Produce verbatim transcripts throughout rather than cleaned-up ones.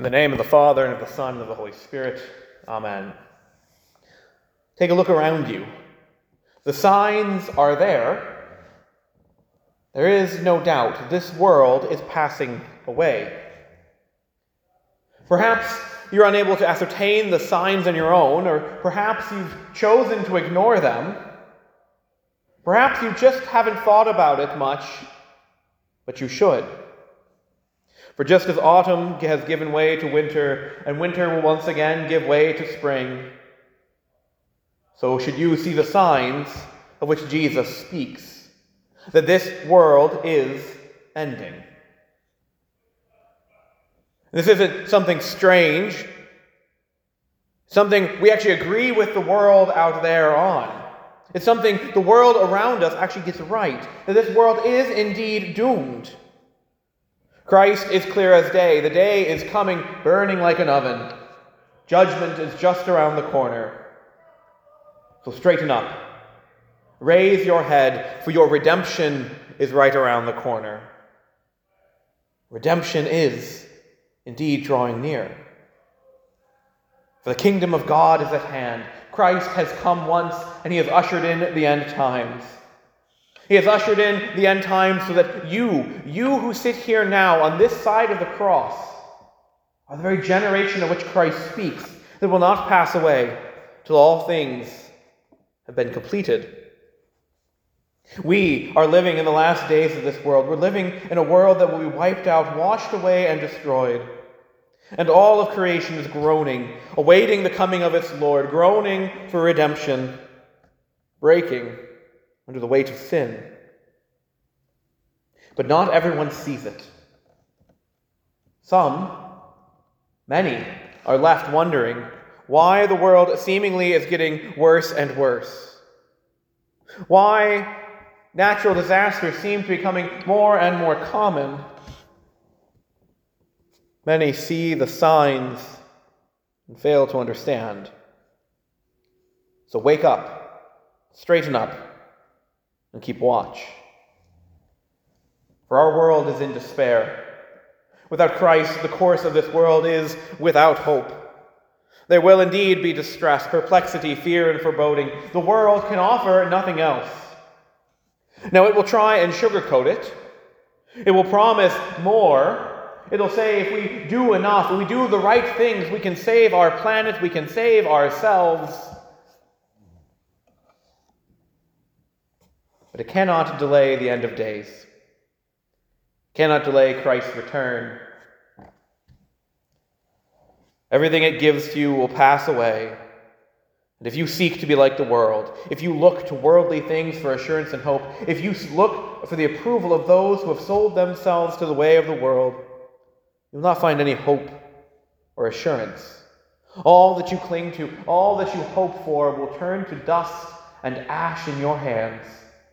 In the name of the Father, and of the Son, and of the Holy Spirit. Amen. Take a look around you. The signs are there. There is no doubt this world is passing away. Perhaps you're unable to ascertain the signs on your own, or perhaps you've chosen to ignore them. Perhaps you just haven't thought about it much, but you should. For just as autumn has given way to winter, and winter will once again give way to spring, so should you see the signs of which Jesus speaks, that this world is ending. This isn't something strange, something we actually agree with the world out there on. It's something the world around us actually gets right, that this world is indeed doomed. Christ is clear as day. The day is coming, burning like an oven. Judgment is just around the corner. So straighten up. Raise your head, for your redemption is right around the corner. Redemption is indeed drawing near. For the kingdom of God is at hand. Christ has come once, and he has ushered in the end times. He has ushered in the end times so that you, you who sit here now on this side of the cross, are the very generation of which Christ speaks, that will not pass away till all things have been completed. We are living in the last days of this world. We're living in a world that will be wiped out, washed away, and destroyed. And all of creation is groaning, awaiting the coming of its Lord, groaning for redemption, breaking under the weight of sin. But not everyone sees it. Some, many, are left wondering why the world seemingly is getting worse and worse. Why natural disasters seem to be becoming more and more common. Many see the signs and fail to understand. So wake up, straighten up, and keep watch. For our world is in despair. Without Christ, the course of this world is without hope. There will indeed be distress, perplexity, fear, and foreboding. The world can offer nothing else. Now, it will try and sugarcoat it. It will promise more. It'll say if we do enough, if we do the right things, we can save our planet, we can save ourselves. But it cannot delay the end of days. It cannot delay Christ's return. Everything it gives to you will pass away. And if you seek to be like the world, if you look to worldly things for assurance and hope, if you look for the approval of those who have sold themselves to the way of the world, you will not find any hope or assurance. All that you cling to, all that you hope for, will turn to dust and ash in your hands,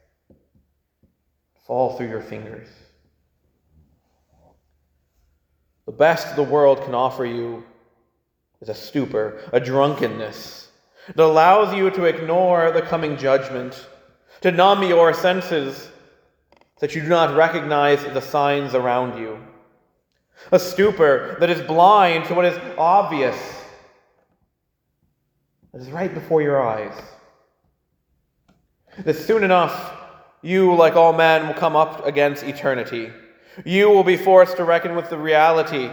fall through your fingers. The best the world can offer you is a stupor, a drunkenness that allows you to ignore the coming judgment, to numb your senses so that you do not recognize the signs around you. A stupor that is blind to what is obvious, that is right before your eyes. That soon enough, you, like all men, will come up against eternity. You will be forced to reckon with the reality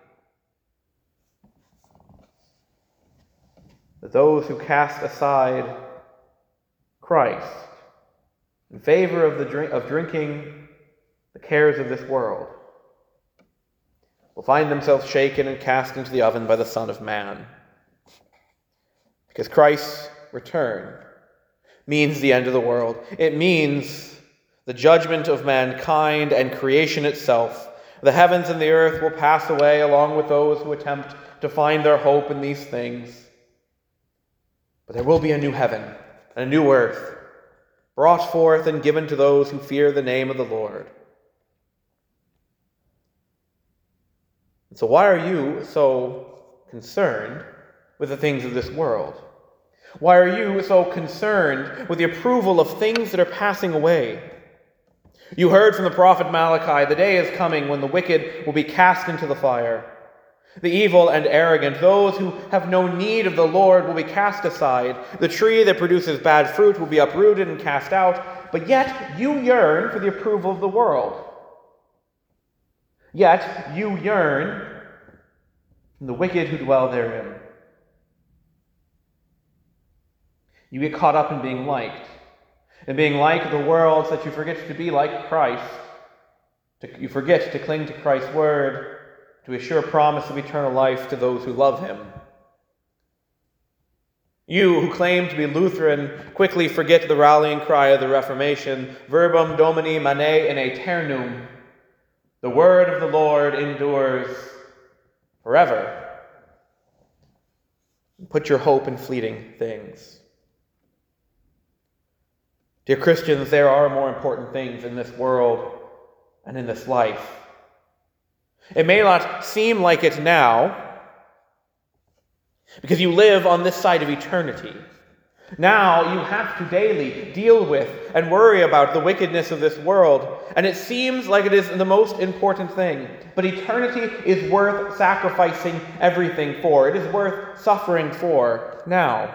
that those who cast aside Christ in favor of the drink, of drinking the cares of this world will find themselves shaken and cast into the oven by the Son of Man. Because Christ's return means the end of the world. It means the judgment of mankind and creation itself. The heavens and the earth will pass away along with those who attempt to find their hope in these things. But there will be a new heaven and a new earth, brought forth and given to those who fear the name of the Lord. And so why are you so concerned with the things of this world? Why are you so concerned with the approval of things that are passing away? You heard from the prophet Malachi, the day is coming when the wicked will be cast into the fire. The evil and arrogant, those who have no need of the Lord, will be cast aside. The tree that produces bad fruit will be uprooted and cast out. But yet you yearn for the approval of the world. Yet you yearn from the wicked who dwell therein. You get caught up in being liked, in being like the world, so that you forget to be like Christ. You forget to cling to Christ's word, to assure promise of eternal life to those who love him. You who claim to be Lutheran quickly forget the rallying cry of the Reformation, Verbum Domini Manet in aeternum. The word of the Lord endures forever. Put your hope in fleeting things. Dear Christians, there are more important things in this world and in this life. It may not seem like it now, because you live on this side of eternity. Now you have to daily deal with and worry about the wickedness of this world, and it seems like it is the most important thing. But eternity is worth sacrificing everything for. It is worth suffering for now.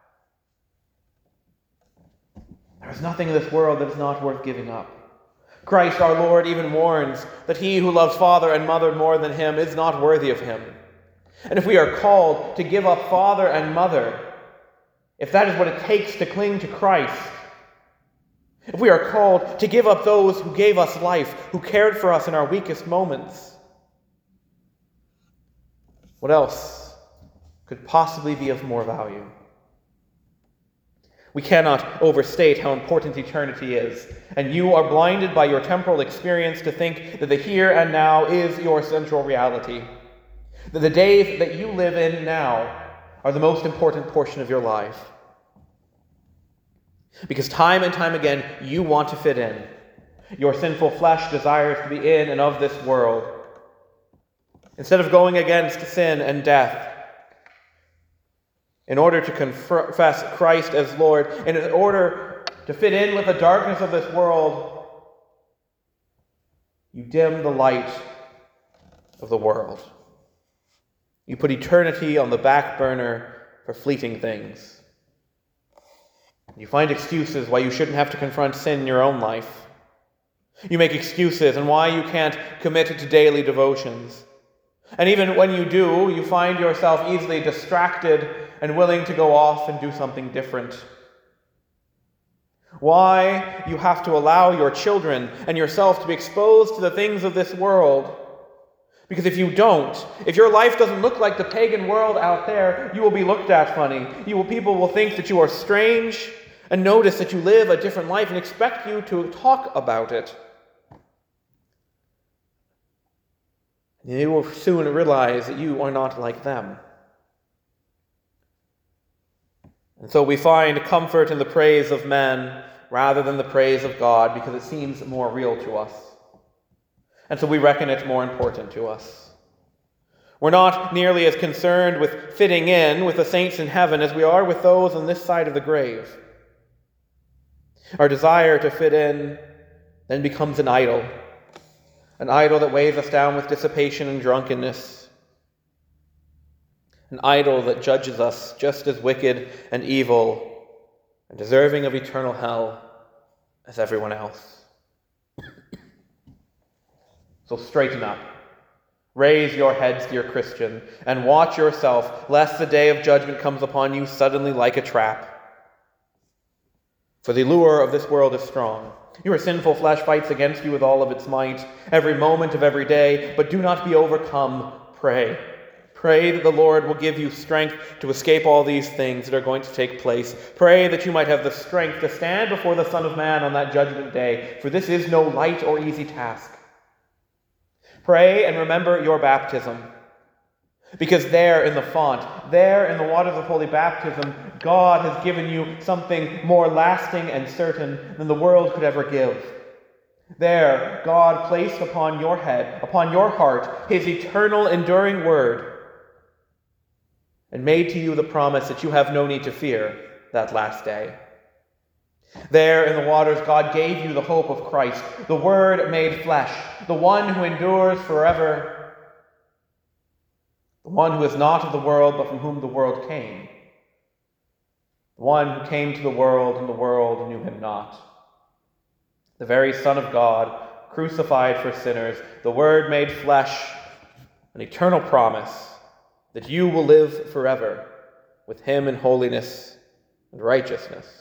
There is nothing in this world that is not worth giving up. Christ our Lord even warns that he who loves father and mother more than him is not worthy of him. And if we are called to give up father and mother, if that is what it takes to cling to Christ, if we are called to give up those who gave us life, who cared for us in our weakest moments, what else could possibly be of more value? We cannot overstate how important eternity is, and you are blinded by your temporal experience to think that the here and now is your central reality, that the days that you live in now are the most important portion of your life. Because time and time again, you want to fit in. Your sinful flesh desires to be in and of this world. Instead of going against sin and death, in order to confess Christ as Lord, and in order to fit in with the darkness of this world, you dim the light of the world. You put eternity on the back burner for fleeting things. You find excuses why you shouldn't have to confront sin in your own life. You make excuses on why you can't commit to daily devotions. And even when you do, you find yourself easily distracted and willing to go off and do something different. Why you have to allow your children and yourself to be exposed to the things of this world. Because if you don't, if your life doesn't look like the pagan world out there, you will be looked at funny. You will, people will think that you are strange and notice that you live a different life and expect you to talk about it. And you will soon realize that you are not like them. And so we find comfort in the praise of men rather than the praise of God because it seems more real to us. And so we reckon it more important to us. We're not nearly as concerned with fitting in with the saints in heaven as we are with those on this side of the grave. Our desire to fit in then becomes an idol, an idol that weighs us down with dissipation and drunkenness. An idol that judges us just as wicked and evil and deserving of eternal hell as everyone else. So straighten up. Raise your heads, dear Christian, and watch yourself, lest the day of judgment comes upon you suddenly like a trap. For the lure of this world is strong. Your sinful flesh fights against you with all of its might, every moment of every day, but do not be overcome. Pray. Pray that the Lord will give you strength to escape all these things that are going to take place. Pray that you might have the strength to stand before the Son of Man on that judgment day, for this is no light or easy task. Pray and remember your baptism, because there in the font, there in the waters of holy baptism, God has given you something more lasting and certain than the world could ever give. There, God placed upon your head, upon your heart, his eternal enduring word, and made to you the promise that you have no need to fear that last day. There in the waters, God gave you the hope of Christ, the Word made flesh, the one who endures forever. the one who is not of the world, but from whom the world came, the one who came to the world, and the world knew him not, the very Son of God, crucified for sinners, the Word made flesh, an eternal promise that you will live forever with him in holiness and righteousness.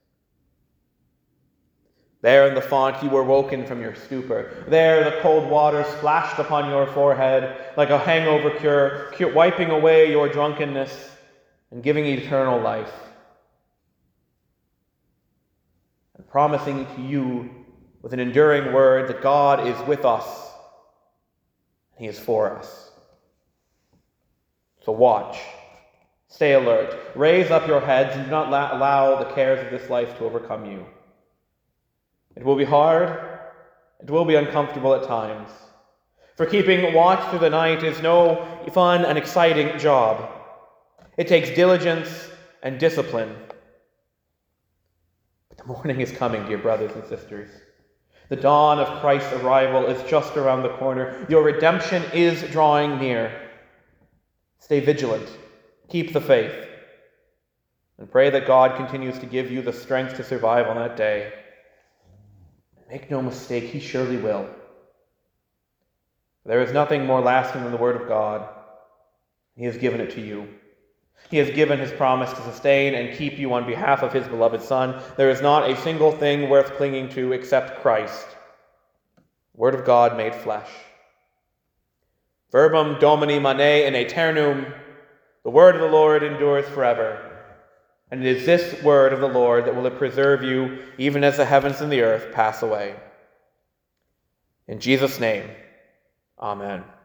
There in the font you were woken from your stupor. There the cold water splashed upon your forehead like a hangover cure, cure, wiping away your drunkenness and giving eternal life, and promising to you with an enduring word that God is with us and he is for us. So watch, stay alert, raise up your heads, and do not la- allow the cares of this life to overcome you. It will be hard, it will be uncomfortable at times, for keeping watch through the night is no fun and exciting job. It takes diligence and discipline. But the morning is coming, dear brothers and sisters. The dawn of Christ's arrival is just around the corner. Your redemption is drawing near. Stay vigilant, keep the faith, and pray that God continues to give you the strength to survive on that day. Make no mistake, he surely will. There is nothing more lasting than the Word of God. He has given it to you. He has given his promise to sustain and keep you on behalf of his beloved Son. There is not a single thing worth clinging to except Christ, the Word of God made flesh. Verbum Domini Manet in aeternum, the word of the Lord endures forever. And it is this word of the Lord that will preserve you even as the heavens and the earth pass away. In Jesus' name, amen.